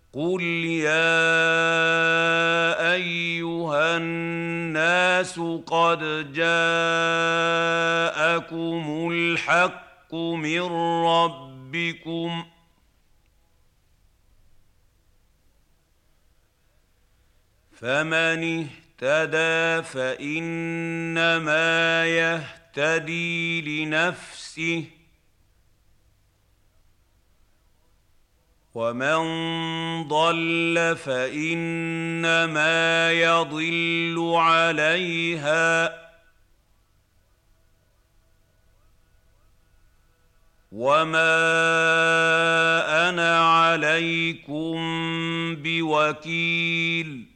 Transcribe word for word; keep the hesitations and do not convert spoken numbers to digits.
قُلْ يَا أَيُّهَا النَّاسُ قَدْ جَاءَكُمُ الْحَقُّ مِن رَّبِّكُمْ ۖ فَمَنِ اهْتَدَىٰ فَإِنَّمَا يَهْتَدِي لِنَفْسِهِ ۖ وَمَن ضَلَّ فَإِنَّمَا يَضِلُّ عَلَيْهَا ۖ وَمَا أَنَا عَلَيْكُم بِوَكِيلٍ.